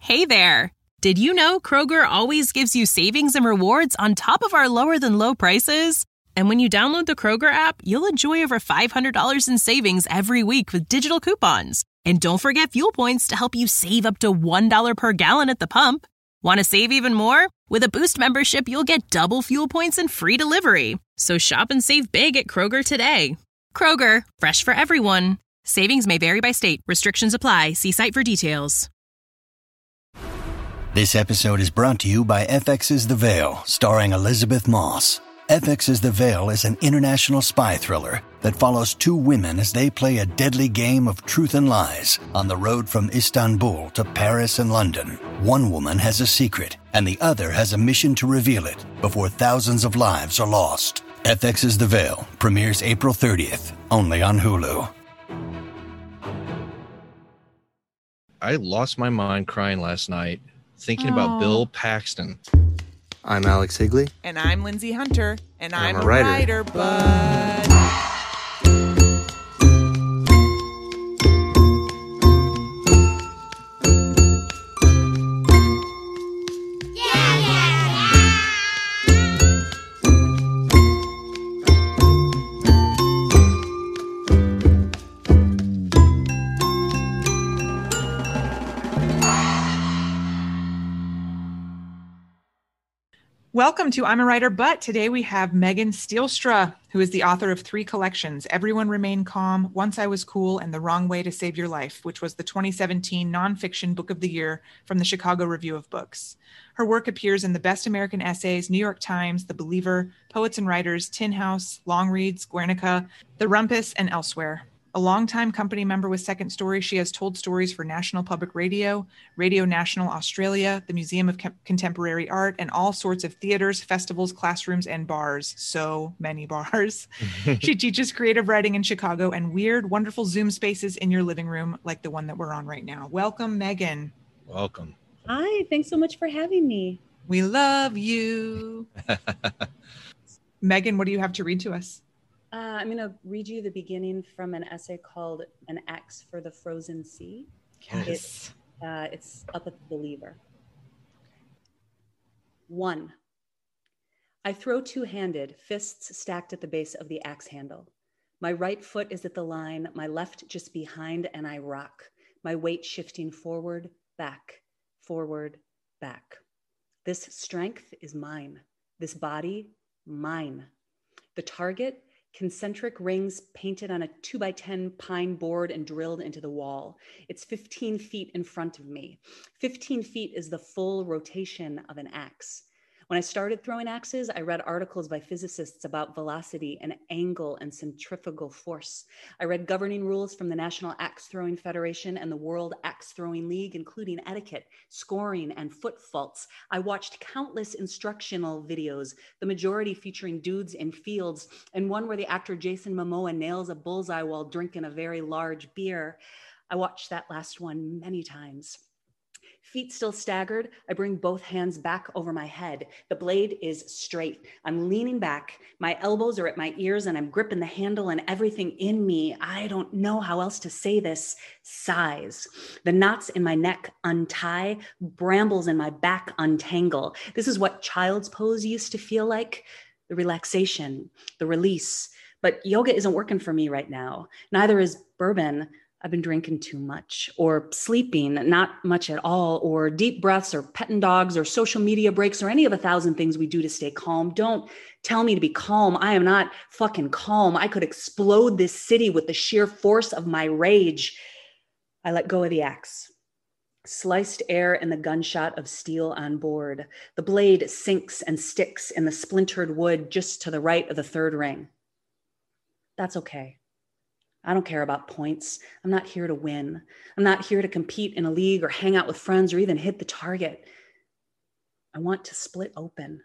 Hey there! Did you know Kroger always gives you savings and rewards on top of our lower-than-low prices? And when you download the Kroger app, you'll enjoy over $500 in savings every week with digital coupons. And don't forget fuel points to help you save up to $1 per gallon at the pump. Want to save even more? With a Boost membership, you'll get double fuel points and free delivery. So shop and save big at Kroger today. Kroger, fresh for everyone. Savings may vary by state. Restrictions apply. See site for details. This episode is brought to you by FX's The Veil, starring Elizabeth Moss. FX's The Veil is an international spy thriller that follows two women as they play a deadly game of truth and lies on the road from Istanbul to Paris and London. One woman has a secret, and the other has a mission to reveal it before thousands of lives are lost. FX's The Veil premieres April 30th, only on Hulu. I lost my mind crying last night thinking about Bill Paxton. I'm Alex Higley. And I'm Lindsay Hunter. And I'm a writer. writer, bud. Welcome to I'm a Writer, but today we have Megan Stielstra, who is the author of 3 collections, Everyone Remain Calm, Once I Was Cool, and The Wrong Way to Save Your Life, which was the 2017 Nonfiction Book of the Year from the Chicago Review of Books. Her work appears in the Best American Essays, New York Times, The Believer, Poets and Writers, Tin House, Long Reads, Guernica, The Rumpus, and elsewhere. A longtime company member with Second Story, she has told stories for National Public Radio, Radio National Australia, the Museum of Contemporary Art, and all sorts of theaters, festivals, classrooms, and bars. So many bars. She teaches creative writing in Chicago and weird, wonderful Zoom spaces in your living room like the one that we're on right now. Welcome, Megan. Welcome. Hi, thanks so much for having me. We love you. Megan, what do you have to read to us? I'm going to read you the beginning from an essay called An Axe for the Frozen Sea. Yes. It's up at The Believer. 1. I throw two-handed, fists stacked at the base of the axe handle. My right foot is at the line, my left just behind, and I rock. My weight shifting forward, back, This strength is mine. This body, mine. The target, concentric rings painted on a 2x10 pine board and drilled into the wall. It's 15 feet in front of me. 15 feet is the full rotation of an axe. When I started throwing axes, I read articles by physicists about velocity and angle and centrifugal force. I read governing rules from the National Axe Throwing Federation and the World Axe Throwing League, including etiquette, scoring, and foot faults. I watched countless instructional videos, the majority featuring dudes in fields, and one where the actor Jason Momoa nails a bullseye while drinking a very large beer. I watched that last one many times. Feet still staggered, I bring both hands back over my head. The blade is straight. I'm leaning back. My elbows are at my ears and I'm gripping the handle, and everything in me, I don't know how else to say this, sighs. The knots in my neck untie, brambles in my back untangle. This is what child's pose used to feel like. The relaxation, the release. But yoga isn't working for me right now. Neither is bourbon. I've been drinking too much, or sleeping, not much at all, or deep breaths, or petting dogs, or social media breaks, or any of 1,000 things we do to stay calm. Don't tell me to be calm. I am not fucking calm. I could explode this city with the sheer force of my rage. I let go of the axe. Sliced air and the gunshot of steel on board. The blade sinks and sticks in the splintered wood just to the right of the third ring. That's okay. I don't care about points. I'm not here to win. I'm not here to compete in a league or hang out with friends or even hit the target. I want to split open.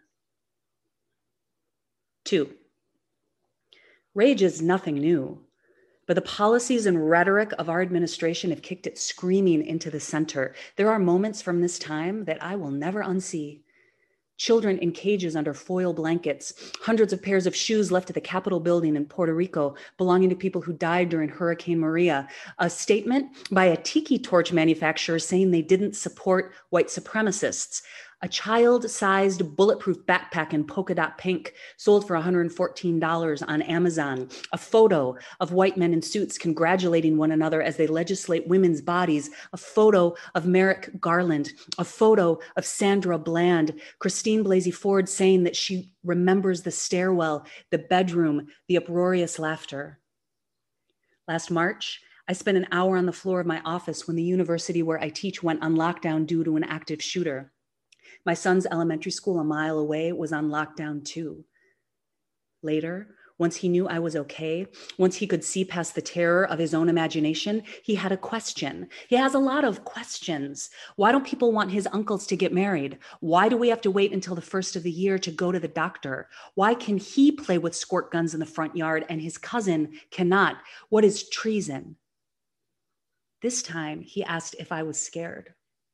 2. Rage is nothing new, but the policies and rhetoric of our administration have kicked it screaming into the center. There are moments from this time that I will never unsee. children in cages under foil blankets, hundreds of pairs of shoes left at the Capitol building in Puerto Rico belonging to people who died during Hurricane Maria, a statement by a tiki torch manufacturer saying they didn't support white supremacists, a child-sized bulletproof backpack in polka dot pink sold for $114 on Amazon, a photo of white men in suits congratulating one another as they legislate women's bodies, a photo of Merrick Garland, a photo of Sandra Bland, Christine Blasey Ford saying that she remembers the stairwell, the bedroom, the uproarious laughter. Last March, I spent an hour on the floor of my office when the university where I teach went on lockdown due to an active shooter. My son's elementary school a mile away was on lockdown too. Later, once he knew I was okay, once he could see past the terror of his own imagination, he had a question. He has a lot of questions. Why don't people want his uncles to get married? Why do we have to wait until the first of the year to go to the doctor? Why can he play with squirt guns in the front yard and his cousin cannot? What is treason? This time, he asked if I was scared.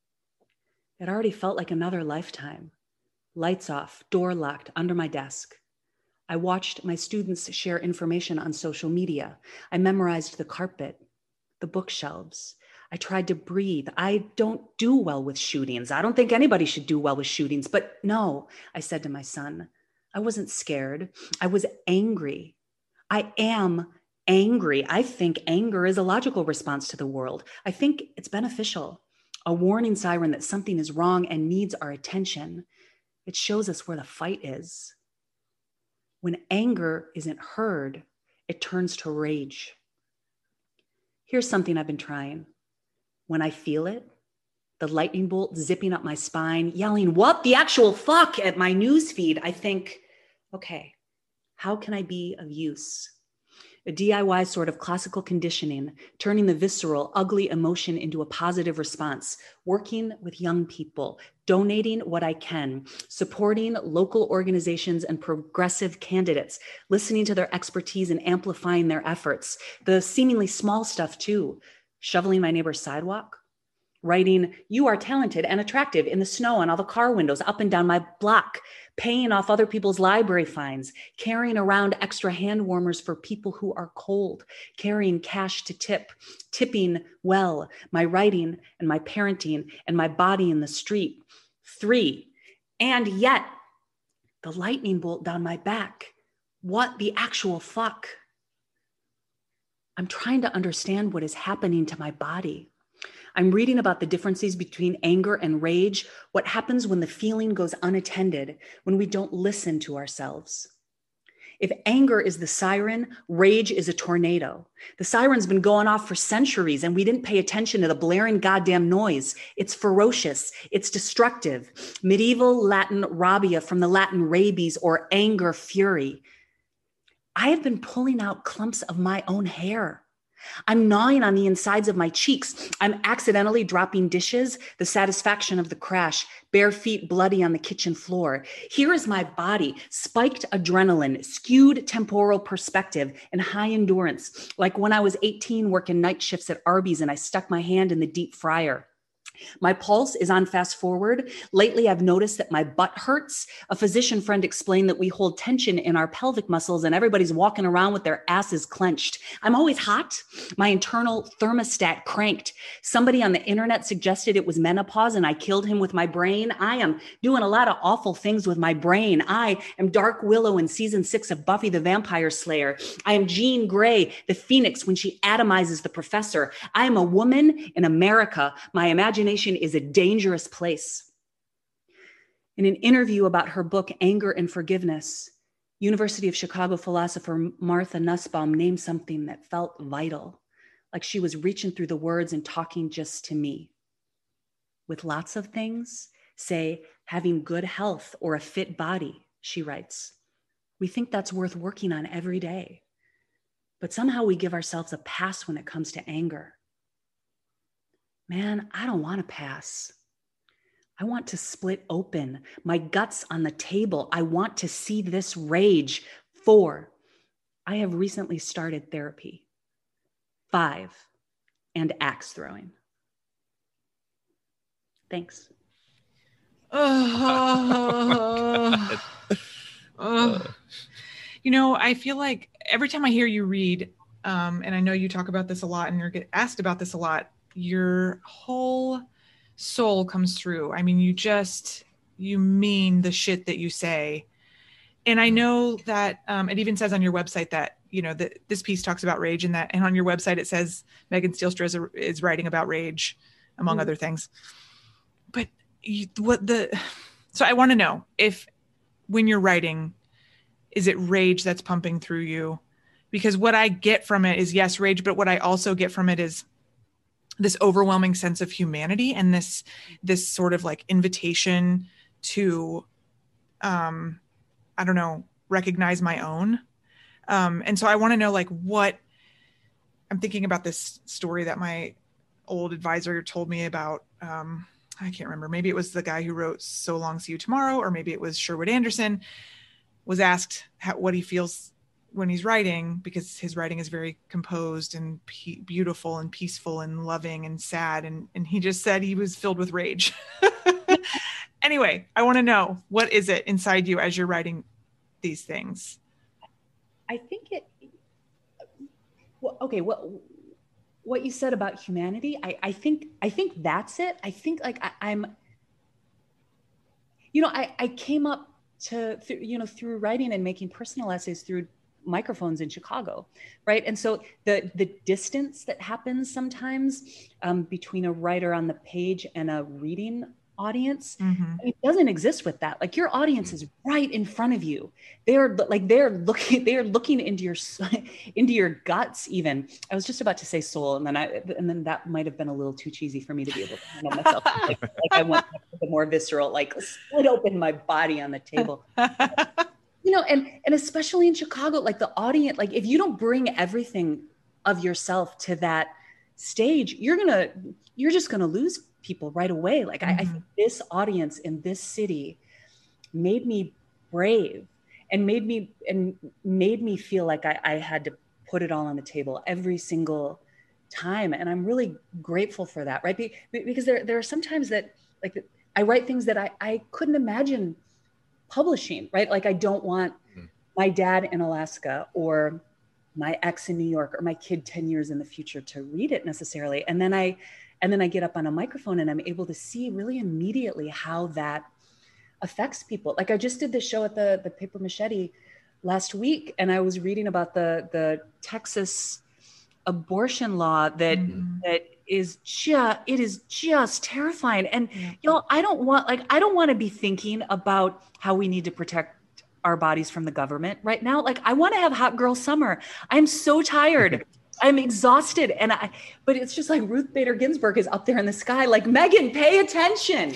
It already felt like another lifetime. Lights off, door locked, under my desk. I watched my students share information on social media. I memorized the carpet, the bookshelves. I tried to breathe. I don't do well with shootings. I don't think anybody should do well with shootings. But no, I said to my son, I wasn't scared. I was angry. I am angry. I think anger is a logical response to the world. I think it's beneficial. A warning siren that something is wrong and needs our attention. It shows us where the fight is. When anger isn't heard, it turns to rage. Here's something I've been trying. When I feel it, the lightning bolt zipping up my spine, yelling, "What the actual fuck?" at my newsfeed, I think, okay, how can I be of use? A DIY sort of classical conditioning, turning the visceral, ugly emotion into a positive response, working with young people, donating what I can, supporting local organizations and progressive candidates, listening to their expertise and amplifying their efforts. The seemingly small stuff too, shoveling my neighbor's sidewalk, writing, "You are talented and attractive" in the snow on all the car windows up and down my block, paying off other people's library fines, carrying around extra hand warmers for people who are cold, carrying cash to tip, tipping well, my writing and my parenting and my body in the street. 3, and yet the lightning bolt down my back. What the actual fuck? I'm trying to understand what is happening to my body. I'm reading about the differences between anger and rage, what happens when the feeling goes unattended, when we don't listen to ourselves. If anger is the siren, rage is a tornado. The siren's been going off for centuries and we didn't pay attention to the blaring goddamn noise. It's ferocious, it's destructive. Medieval Latin rabia from the Latin rabies or anger fury. I have been pulling out clumps of my own hair. I'm gnawing on the insides of my cheeks. I'm accidentally dropping dishes, the satisfaction of the crash, bare feet bloody on the kitchen floor. Here is my body, spiked adrenaline, skewed temporal perspective, and high endurance, like when I was 18 working night shifts at Arby's and I stuck my hand in the deep fryer. My pulse is on fast forward. Lately, I've noticed that my butt hurts. A physician friend explained that we hold tension in our pelvic muscles and everybody's walking around with their asses clenched. I'm always hot. My internal thermostat cranked. Somebody on the internet suggested it was menopause and I killed him with my brain. I am doing a lot of awful things with my brain. I am Dark Willow in season 6 of Buffy the Vampire Slayer. I am Jean Grey, the Phoenix when she atomizes the professor. I am a woman in America. My imagination is a dangerous place. In an interview about her book, Anger and Forgiveness, University of Chicago philosopher Martha Nussbaum named something that felt vital, like she was reaching through the words and talking just to me. With lots of things, say having good health or a fit body, she writes, we think that's worth working on every day. But somehow we give ourselves a pass when it comes to anger. Man, I don't want to pass. I want to split open, my guts on the table. I want to see this rage. 4, I have recently started therapy. 5, and axe throwing. Thanks. Oh, You know, I feel like every time I hear you read, and I know you talk about this a lot and you're get asked about this a lot, your whole soul comes through. I mean, you mean the shit that you say. And I know that it even says on your website that, you know, that this piece talks about rage, and on your website it says Megan Stielstra is writing about rage, among other things. But so I want to know if when you're writing, is it rage that's pumping through you? Because what I get from it is, yes, rage, but what I also get from it is this overwhelming sense of humanity and this sort of like invitation to, I don't know, recognize my own. And so I want to know, like, what I'm thinking about this story that my old advisor told me about. I can't remember. Maybe it was the guy who wrote So Long, See You Tomorrow, or maybe it was Sherwood Anderson, was asked what he feels when he's writing, because his writing is very composed and beautiful and peaceful and loving and sad. And he just said he was filled with rage. Anyway, I want to know, what is it inside you as you're writing these things? I think what you said about humanity, I think that's it. I think like I'm, you know, I came up through writing and making personal essays through microphones in Chicago, right? And so the distance that happens sometimes between a writer on the page and a reading audience, it doesn't exist with that. Like, your audience is right in front of you. They're looking into your guts. Even I was just about to say soul, and then that might have been a little too cheesy for me to be able to handle myself. like I went the more visceral, like split open my body on the table. You know, and especially in Chicago, like the audience, like if you don't bring everything of yourself to that stage, you're just gonna lose people right away. Like I think this audience in this city made me brave and made me feel like I had to put it all on the table every single time. And I'm really grateful for that, right? Because there are sometimes that, like, I write things that I couldn't imagine publishing, right? Like, I don't want my dad in Alaska or my ex in New York or my kid 10 years in the future to read it necessarily. And then I get up on a microphone and I'm able to see really immediately how that affects people. Like, I just did this show at the Paper Machete last week, and I was reading about the Texas abortion law that is just terrifying. And y'all, I don't want to be thinking about how we need to protect our bodies from the government right now. Like, I want to have hot girl summer. I'm so tired. I'm exhausted. But it's just like Ruth Bader Ginsburg is up there in the sky, like, Megan, pay attention.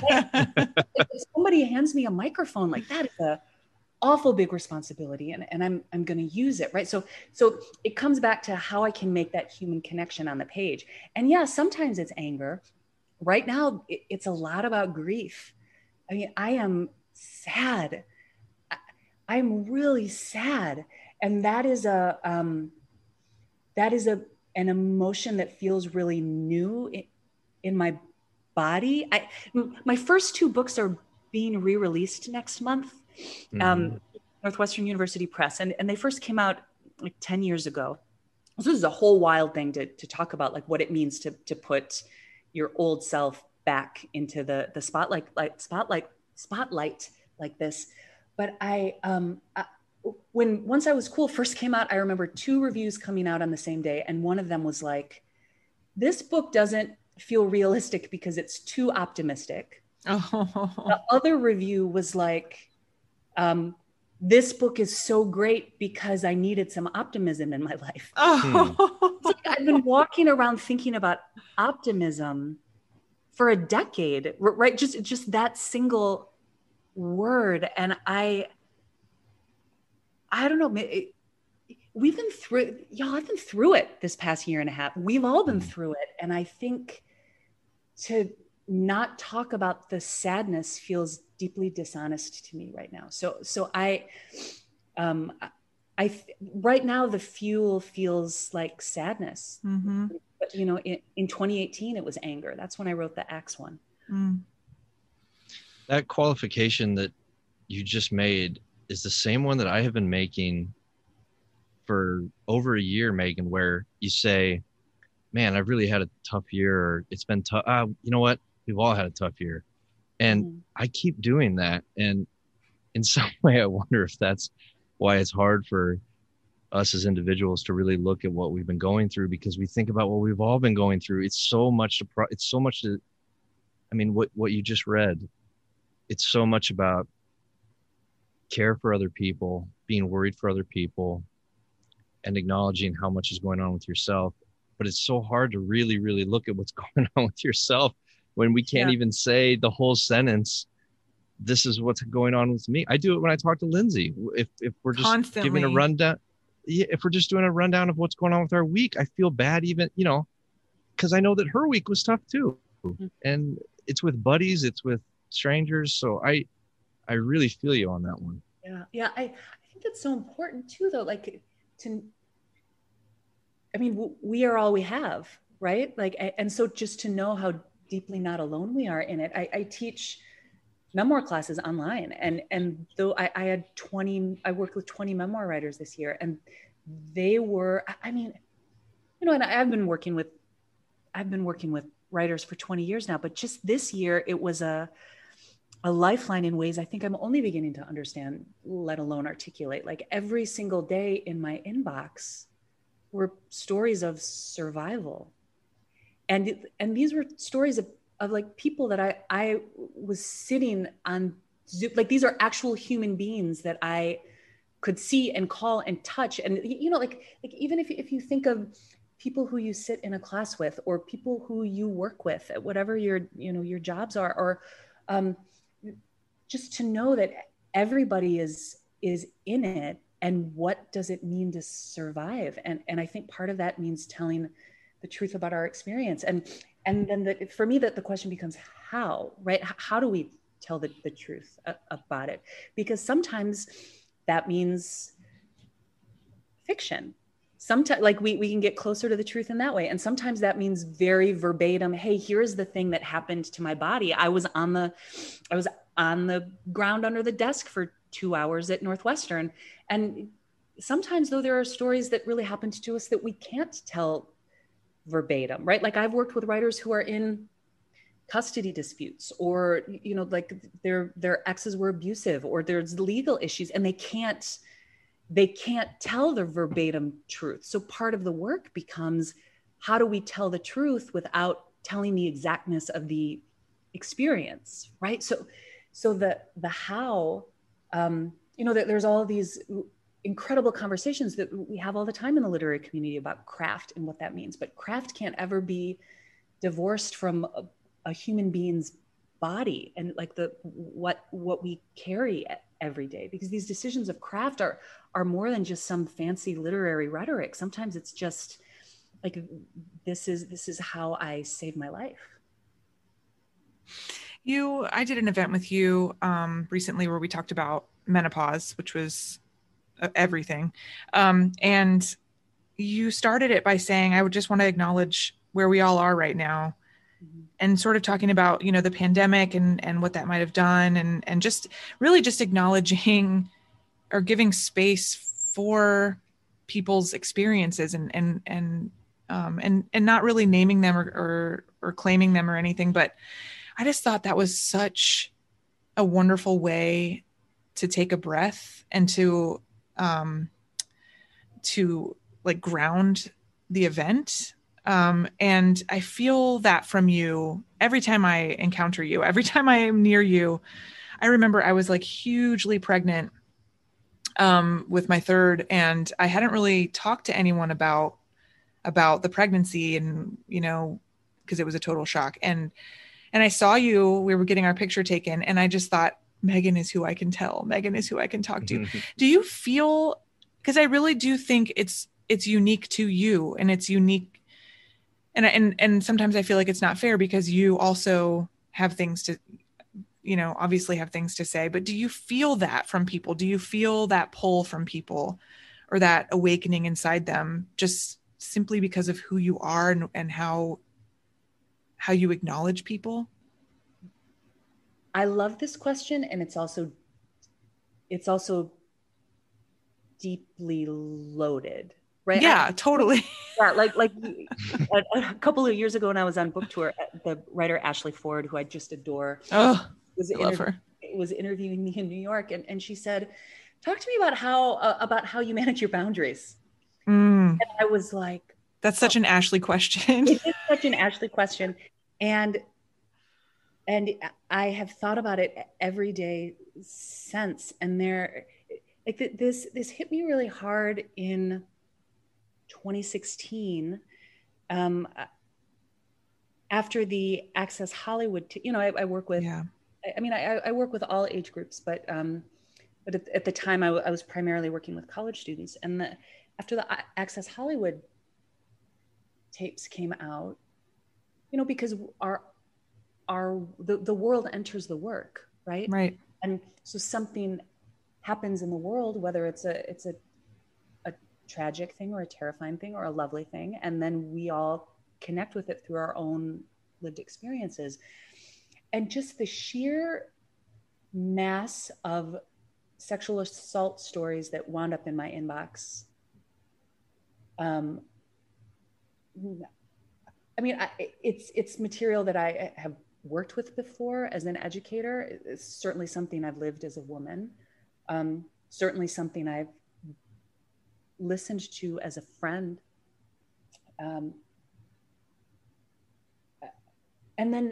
If somebody hands me a microphone, like, that is a awful big responsibility. And I'm going to use it. Right. So it comes back to how I can make that human connection on the page. And yeah, sometimes it's anger. Right now, it's a lot about grief. I mean, I am sad. I'm really sad. And that is an emotion that feels really new in my body. My first two books are being re-released next month, Northwestern University Press, and they first came out like 10 years ago. So this is a whole wild thing to talk about, like what it means to put your old self back into the spotlight like this. But once I Was Cool first came out, I remember 2 reviews coming out on the same day. And one of them was like, this book doesn't feel realistic because it's too optimistic. Oh. The other review was like, this book is so great because I needed some optimism in my life. Oh. Like, I've been walking around thinking about optimism for a decade, right? Just that single word. And I don't know. I've been through it this past year and a half. We've all been through it. And I think to not talk about the sadness feels deeply dishonest to me right now. So right now the fuel feels like sadness. Mm-hmm. But, you know, in 2018, it was anger. That's when I wrote the Axe one. That qualification that you just made is the same one that I have been making for over a year, Megan, where you say, man, I've really had a tough year, or it's been tough. You know what? We've all had a tough year. And I keep doing that. And in some way, I wonder if that's why it's hard for us as individuals to really look at what we've been going through, because we think about what we've all been going through. It's so much to, I mean, what you just read, it's so much about care for other people, being worried for other people, and acknowledging how much is going on with yourself. But it's so hard to really, really look at what's going on with yourself when we can't even say the whole sentence, this is what's going on with me. I do it when I talk to Lindsay. If we're just Constantly giving a rundown, if we're just doing a rundown of what's going on with our week, I feel bad even, because I know that her week was tough too. And it's with buddies, it's with strangers. So I really feel you on that one. Yeah. I think that's so important too, though. We are all we have, right? And so just to know how deeply not alone we are in it. I teach memoir classes online, and though I worked with 20 memoir writers this year, and they were, and I've been working with writers for 20 years now, but just this year it was a lifeline in ways I think I'm only beginning to understand, let alone articulate. Like every single day in my inbox were stories of survival. And these were stories of like people that I was sitting on Zoom, like these are actual human beings that I could see and call and touch. And, like even if you think of people who you sit in a class with, or people who you work with at whatever your jobs are, or just to know that everybody is in it, and what does it mean to survive? And I think part of that means telling the truth about our experience. And then for me, that the question becomes how, right? How do we tell the truth about it? Because sometimes that means fiction. Sometimes like we can get closer to the truth in that way. And sometimes that means very verbatim, hey, here's the thing that happened to my body. I was on the ground under the desk for 2 hours at Northwestern. And sometimes though, there are stories that really happened to us that we can't tell verbatim, right? Like I've worked with writers who are in custody disputes, or, like their exes were abusive, or there's legal issues, and they can't tell the verbatim truth. So part of the work becomes, how do we tell the truth without telling the exactness of the experience, right? So the how, there's all of these incredible conversations that we have all the time in the literary community about craft and what that means. But craft can't ever be divorced from a human being's body and like what we carry every day, because these decisions of craft are more than just some fancy literary rhetoric. Sometimes it's just like, this is how I save my life. I did an event with you recently where we talked about menopause, which was everything. And you started it by saying, I would just want to acknowledge where we all are right now, and sort of talking about, the pandemic and what that might've done, and just really just acknowledging or giving space for people's experiences and not really naming them or claiming them or anything. But I just thought that was such a wonderful way to take a breath and to like ground the event. And I feel that from you every time I encounter you, every time I am near you. I remember I was like hugely pregnant with my third, and I hadn't really talked to anyone about the pregnancy, and, because it was a total shock. And I saw you, we were getting our picture taken, and I just thought, Megan is who I can tell. Megan is who I can talk to. Do you feel, because I really do think it's unique to you, and it's unique. And sometimes I feel like it's not fair because you also have things to, obviously have things to say, but do you feel that from people? Do you feel that pull from people, or that awakening inside them, just simply because of who you are and how you acknowledge people? I love this question. And it's also it's also deeply loaded, right? Yeah, totally. Yeah, like a couple of years ago when I was on book tour, the writer Ashley Ford, who I just adore, Oh, was I love her. interviewing me in New York, and she said, "Talk to me about how you manage your boundaries." And I was like, That's such an Ashley question. it is such an Ashley question, and I have thought about it every day since. And this hit me really hard in 2016, after the Access Hollywood. I work with. Yeah. I work with all age groups, but at the time I was primarily working with college students. And after the Access Hollywood tapes came out, because the world enters the work, right? Right. And so something happens in the world, whether it's a tragic thing or a terrifying thing or a lovely thing, and then we all connect with it through our own lived experiences. And just the sheer mass of sexual assault stories that wound up in my inbox. It's material that I have worked with before as an educator. It's certainly something I've lived as a woman. Certainly something I've listened to as a friend. And then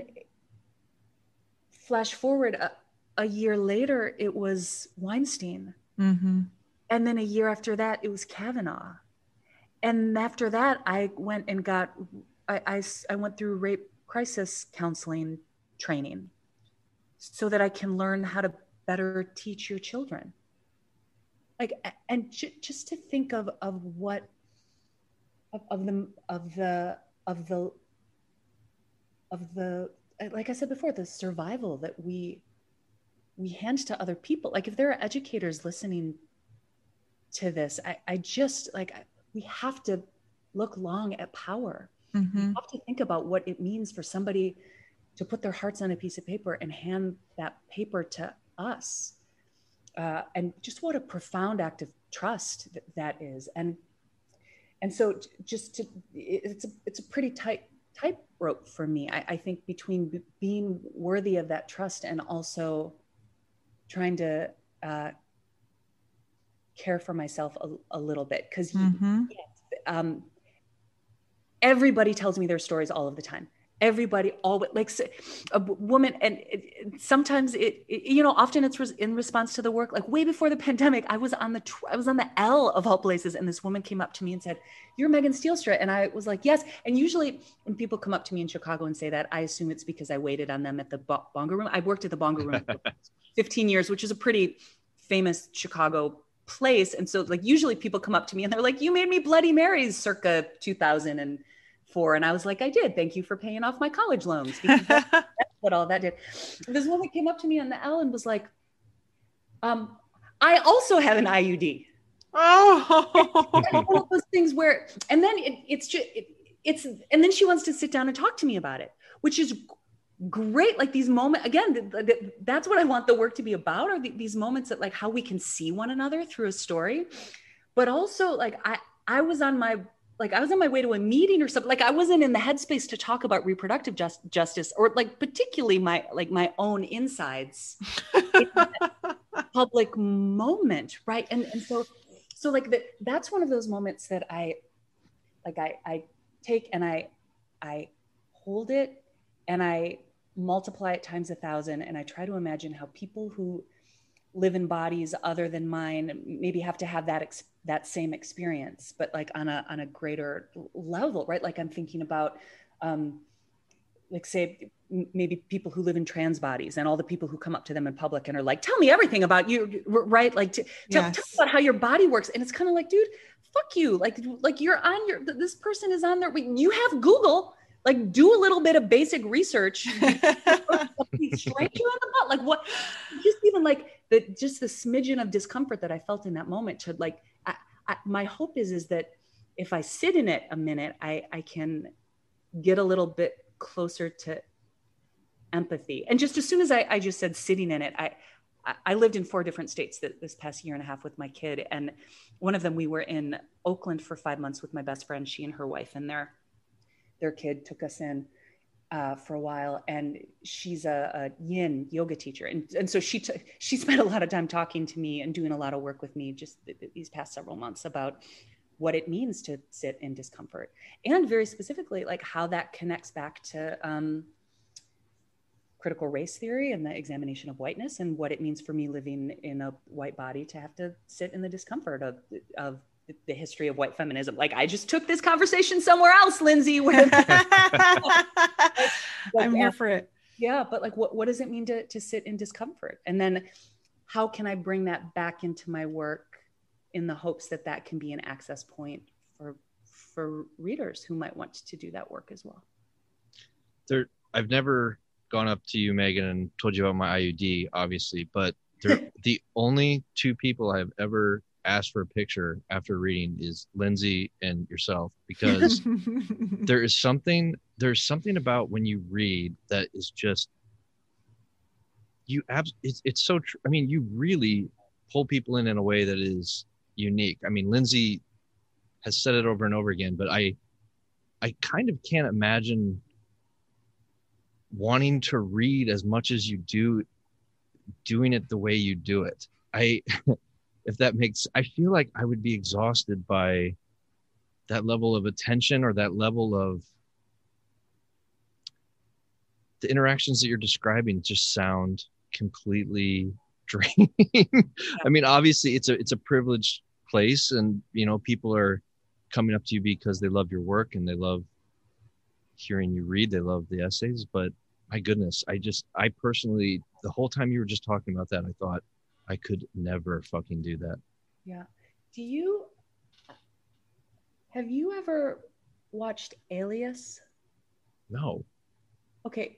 flash forward a year later, it was Weinstein. Mm-hmm. And then a year after that, it was Kavanaugh. And after that, I went and I went through rape crisis counseling training so that I can learn how to better teach your children. Just to think of the like I said before, the survival that we hand to other people. Like, if there are educators listening to this, I just we have to look long at power. Mm-hmm. We have to think about what it means for somebody to put their hearts on a piece of paper and hand that paper to us. And just what a profound act of trust that is. And so it's a pretty tightrope for me. I think between being worthy of that trust and also trying to care for myself a little bit. Because everybody tells me their stories all of the time. Everybody always, like a woman, and sometimes often it's in response to the work. Like, way before the pandemic, I was on the L of all places, and this woman came up to me and said, "You're Megan Stielstra," and I was like, "Yes." And usually, when people come up to me in Chicago and say that, I assume it's because I waited on them at the Bongo Room. I worked at the Bongo Room for 15 years, which is a pretty famous Chicago place, and so usually people come up to me and they're like, "You made me Bloody Marys circa 2004." And I was like, "I did. Thank you for paying off my college loans." Because that's what all that did. This woman came up to me on the L and was like, "I also have an IUD." Oh, all of those things where, and then and then she wants to sit down and talk to me about it, which is great. Like, these moments, again, that's what I want the work to be about, are these moments that how we can see one another through a story. But also, I was on my way to a meeting or something. I wasn't in the headspace to talk about reproductive justice or particularly my own insides in that public moment. Right. And so that's one of those moments that I take and I hold it and I multiply it times 1,000. And I try to imagine how people who live in bodies other than mine maybe have to have that same experience, but on a greater level, right? I'm thinking about, say maybe people who live in trans bodies and all the people who come up to them in public and are like, "Tell me everything about you," right? Tell me about how your body works. And it's kind of like, dude, fuck you. You're on this person is on there. You have Google. Do a little bit of basic research. Straight you on the butt. What? Just even the smidgen of discomfort that I felt in that moment. To my hope is that if I sit in it a minute, I can get a little bit closer to empathy. And just as soon as I just said sitting in it, I lived in 4 different states this past year and a half with my kid. And one of them, we were in Oakland for 5 months with my best friend. She and her wife and their kid took us in for a while. And she's a yin yoga teacher. And so she spent a lot of time talking to me and doing a lot of work with me just these past several months about what it means to sit in discomfort, and very specifically, like how that connects back to critical race theory and the examination of whiteness, and what it means for me living in a white body to have to sit in the discomfort of the history of white feminism. Like, I just took this conversation somewhere else, Lindsay. I'm here for it. Yeah, but like, what does it mean to sit in discomfort? And then how can I bring that back into my work in the hopes that can be an access point for readers who might want to do that work as well? I've never gone up to you, Megan, and told you about my IUD, obviously, but the only 2 people I've ever asked for a picture after reading is Lindsay and yourself, because there's something about when you read that is just, it's so true. I mean, you really pull people in a way that is unique. I mean, Lindsay has said it over and over again, but I kind of can't imagine wanting to read as much as you do, doing it the way you do it. If that makes, I feel like I would be exhausted by that level of attention, or that level of the interactions that you're describing just sound completely draining. I mean, obviously it's a privileged place, and people are coming up to you because they love your work and they love hearing you read, they love the essays, but my goodness, I personally, the whole time you were just talking about that, I thought I could never fucking do that. Yeah. Have you ever watched Alias? No. Okay.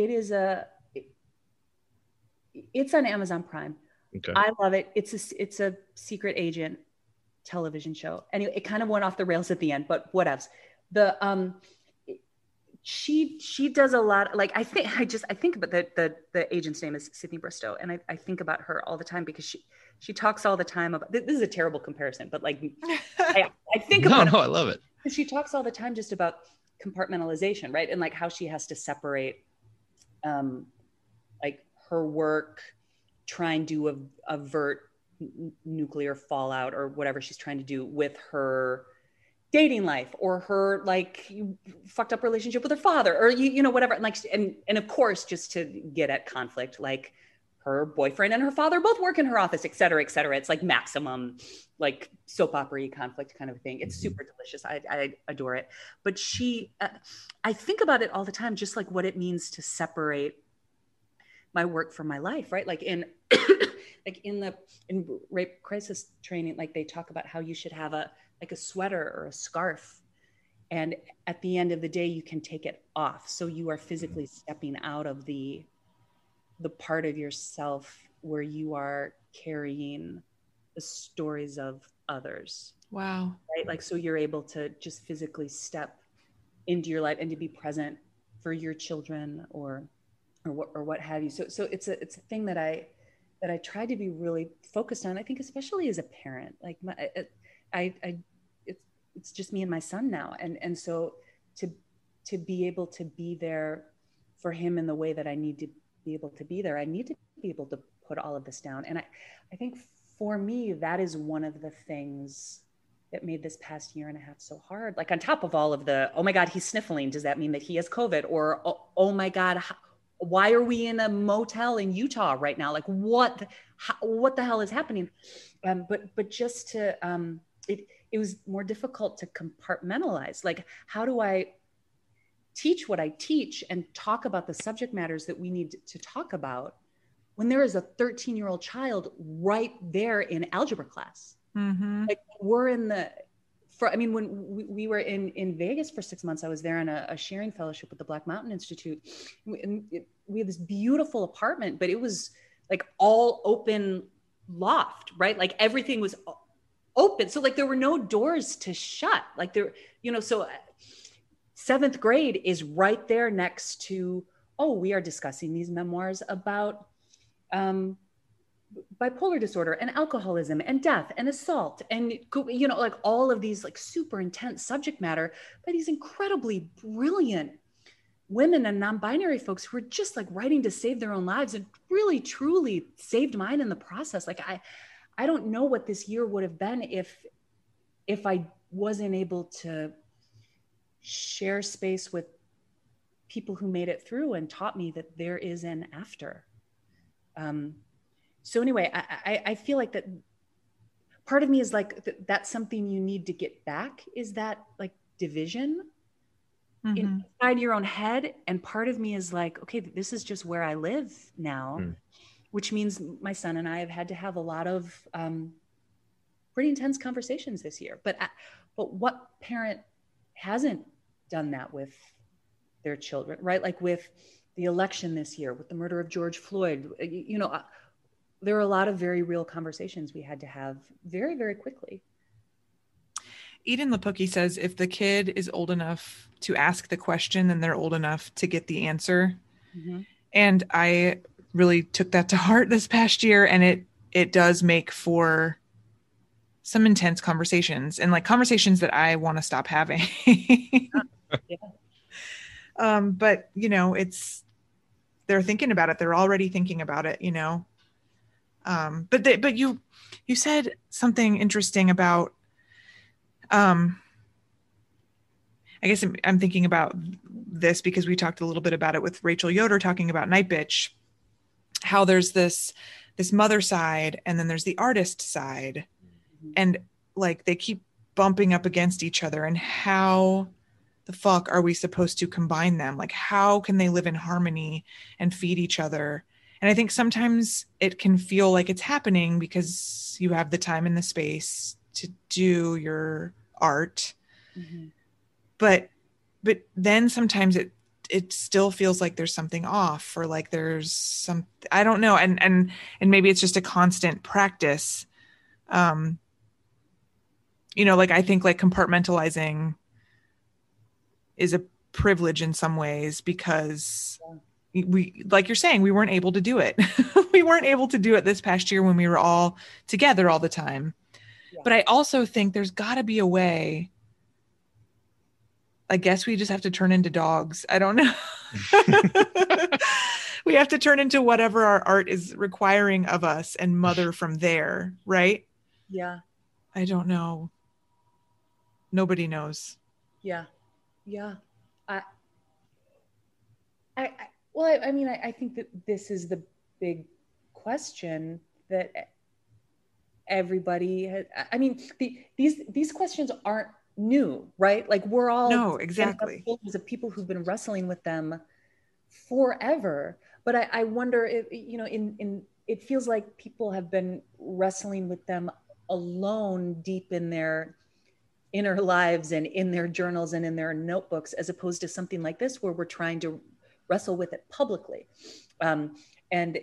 It's on Amazon Prime. Okay. I love it. It's a secret agent television show. Anyway, it kind of went off the rails at the end, but whatevs. She does a lot. Like, I think about the agent's name is Sydney Bristow. And I think about her all the time because she talks all the time about, this is a terrible comparison, but like, I think about I love it. She talks all the time just about compartmentalization, right? And like how she has to separate, like her work, trying to avert nuclear fallout or whatever she's trying to do with her dating life, or her like fucked up relationship with her father, or whatever. And of course, just to get at conflict, like her boyfriend and her father both work in her office, et cetera, et cetera. It's like maximum like soap opera conflict kind of thing. It's super delicious. I adore it. But I think about it all the time, just like what it means to separate my work from my life, right? Like in rape crisis training, like they talk about how you should have a sweater or a scarf. And at the end of the day, you can take it off. So you are physically stepping out of the part of yourself where you are carrying the stories of others. Wow. Right? Like, so you're able to just physically step into your life and to be present for your children or what have you. So it's a thing that I try to be really focused on. I think especially as a parent, like it's just me and my son now. And so to be able to be there for him in the way that I need to be able to be there, I need to be able to put all of this down. And I think for me, that is one of the things that made this past year and a half so hard. Like on top of all of the, oh my God, he's sniffling. Does that mean that he has COVID? Or, oh my God, why are we in a motel in Utah right now? Like what the hell is happening? But just to, it was more difficult to compartmentalize. Like, how do I teach what I teach and talk about the subject matters that we need to talk about when there is a 13-year-old child right there in algebra class? Mm-hmm. Like we're when we were in Vegas for 6 months, I was there on a sharing fellowship with the Black Mountain Institute. We had this beautiful apartment, but it was like all open loft, right? Like everything was open. So like there were no doors to shut. Like there, so 7th grade is right there next to, we are discussing these memoirs about bipolar disorder and alcoholism and death and assault and, you know, like all of these like super intense subject matter by these incredibly brilliant women and non-binary folks who are just like writing to save their own lives and really truly saved mine in the process. Like I don't know what this year would have been if I wasn't able to share space with people who made it through and taught me that there is an after. So anyway, I feel like that part of me is like, that's something you need to get back, is that like division inside your own head. And part of me is like, okay, this is just where I live now, which means my son and I have had to have a lot of pretty intense conversations this year. But what parent hasn't done that with their children, right? Like with the election this year, with the murder of George Floyd, you know, there are a lot of very real conversations we had to have very, very quickly. Eden Lapuki says, if the kid is old enough to ask the question, then they're old enough to get the answer. And I really took that to heart this past year. And it does make for some intense conversations, and like conversations that I want to stop having. But you know, they're thinking about it. They're already thinking about it, you know? But you said something interesting about, I guess I'm thinking about this because we talked a little bit about it with Rachel Yoder talking about Night Bitch, how there's this mother side and then there's the artist side, and like they keep bumping up against each other, and how the fuck are we supposed to combine them? Like, how can they live in harmony and feed each other? And I think sometimes it can feel like it's happening because you have the time and the space to do your art. But then sometimes it still feels like there's something off, or like there's some, I don't know. And maybe it's just a constant practice. You know, like I think like compartmentalizing is a privilege in some ways, because we, like you're saying, we weren't able to do it. We weren't able to do it this past year when we were all together all the time. But I also think there's got to be a way. I guess we just have to turn into dogs. I don't know. We have to turn into whatever our art is requiring of us and mother from there, right? Yeah. I don't know. Nobody knows. Yeah. I mean, I think that this is the big question that everybody has. I mean, these questions aren't new, right? Like we're all no, exactly of people who've been wrestling with them forever. But I wonder if, you know, it feels like people have been wrestling with them alone deep in their inner lives and in their journals and in their notebooks, as opposed to something like this where we're trying to wrestle with it publicly. And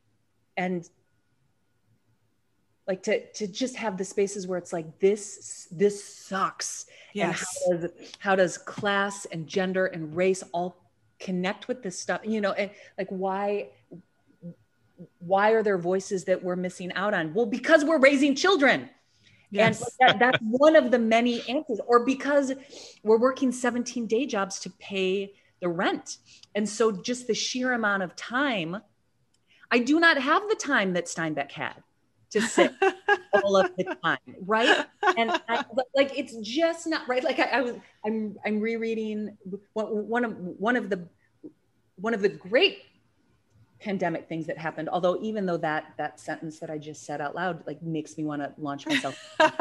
like to just have the spaces where it's like, this sucks. Yes. And how does class and gender and race all connect with this stuff? You know, and like, why are there voices that we're missing out on? Well, because we're raising children. Yes. And that's one of the many answers, or because we're working 17 day jobs to pay the rent. And so just the sheer amount of time, I do not have the time that Steinbeck had to sit all of the time. Right. And like, it's just not right. Like I'm rereading one of the great pandemic things that happened. Although, even though that sentence that I just said out loud, like makes me want to launch myself.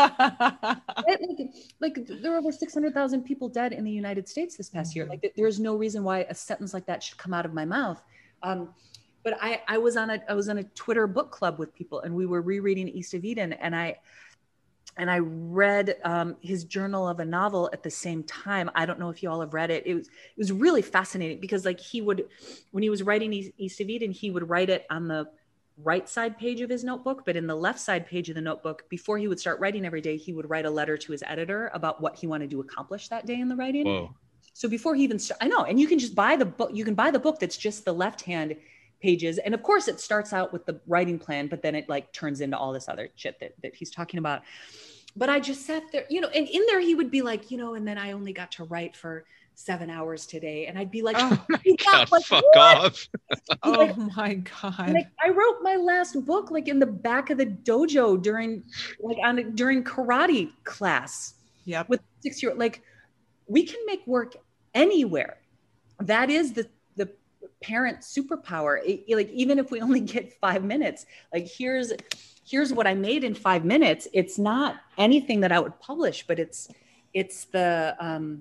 like there are over 600,000 people dead in the United States this past year. Like there's no reason why a sentence like that should come out of my mouth. But I was on a Twitter book club with people, and we were rereading East of Eden, and I read his journal of a novel at the same time. I don't know if you all have read it. It was really fascinating, because like when he was writing East of Eden, he would write it on the right side page of his notebook, but in the left side page of the notebook, before he would start writing every day, he would write a letter to his editor about what he wanted to accomplish that day in the writing. Whoa. So before he even I know, and you can just buy the book. You can buy the book that's just the left hand pages. And of course it starts out with the writing plan, but then it like turns into all this other shit that he's talking about. But I just sat there, you know, and in there he would be like, you know, and then I only got to write for 7 hours today. And I'd be like, Oh my God, like, fuck what? off. Oh Like, my God. like I wrote my last book like in the back of the dojo during karate class. Yep. With 6-year-old. Like, we can make work anywhere. That is the parent superpower. Like, even if we only get 5 minutes, like here's what I made in 5 minutes. It's not anything that I would publish, but it's the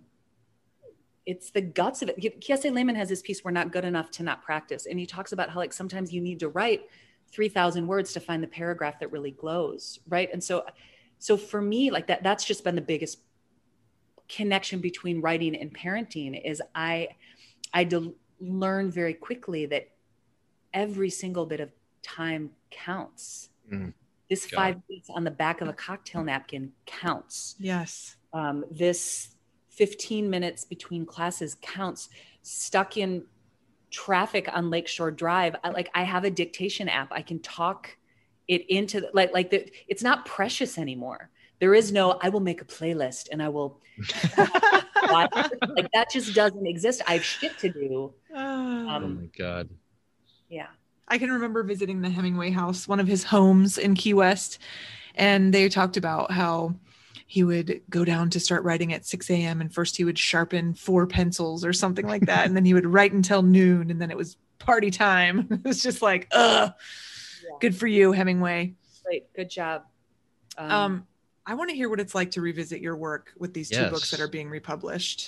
guts of it. Kiese Lehman has this piece, We're Not Good Enough to Not Practice. And he talks about how like sometimes you need to write 3,000 words to find the paragraph that really glows. Right. And so for me, like that's just been the biggest connection between writing and parenting is I learn very quickly that every single bit of time counts. This God. 5 minutes on the back of a cocktail napkin counts. Yes. This 15 minutes between classes counts. Stuck in traffic on Lakeshore Drive, I have a dictation app. I can talk it into it's not precious anymore. There is no, I will make a playlist and I will, like that just doesn't exist. I have shit to do. Oh my God. Yeah. I can remember visiting the Hemingway house, one of his homes in Key West. And they talked about how he would go down to start writing at 6 a.m. And first he would sharpen 4 pencils or something like that. And then he would write until noon. And then it was party time. It was just like, good for you, Hemingway. Great. Good job. I want to hear what it's like to revisit your work with these 2 books that are being republished.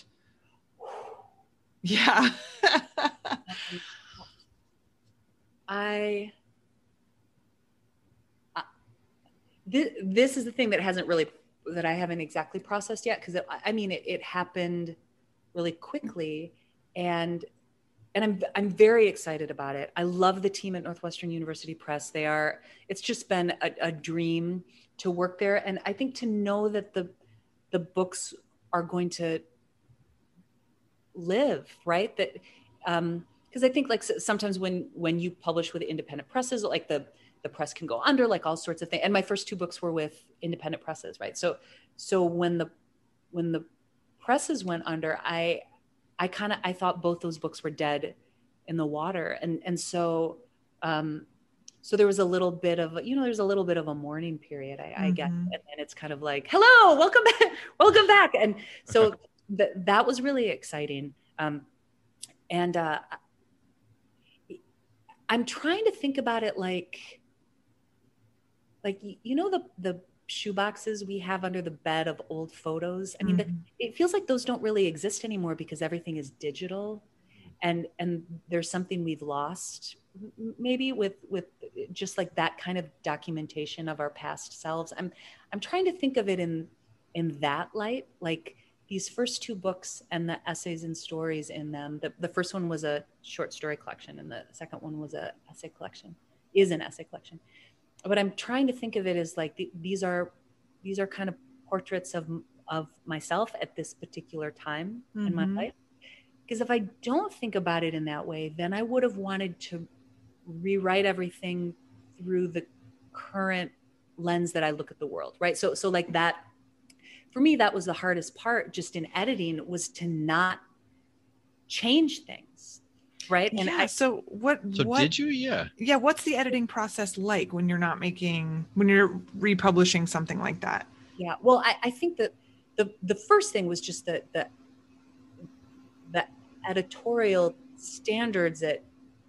Yeah. This is the thing that I haven't exactly processed yet. Cause it happened really quickly and I'm very excited about it. I love the team at Northwestern University Press. It's just been a dream to work there. And I think to know that the books are going to live, right? That, because I think like sometimes when you publish with independent presses, like the press can go under, like all sorts of things. And my first 2 books were with independent presses, right? So when the presses went under, I thought both those books were dead in the water. And so there was a little bit of, there's a little bit of a mourning period, I get. And then it's kind of like, hello, welcome back. And so that was really exciting. And I'm trying to think about it like the shoe boxes we have under the bed of old photos. I mean, it feels like those don't really exist anymore because everything is digital, and there's something we've lost maybe with just like that kind of documentation of our past selves. I'm trying to think of it in that light, like these first 2 books and the essays and stories in them. The first one was a short story collection, and the second one was an essay collection. But I'm trying to think of it as like these are kind of portraits of myself at this particular time in my life. Because if I don't think about it in that way, then I would have wanted to rewrite everything through the current lens that I look at the world, right? So like that, for me, that was the hardest part just in editing, was to not change things. Right. And yeah, so did you? Yeah. What's the editing process like when you're republishing something like that? Yeah. Well, I think that the first thing was just the editorial standards at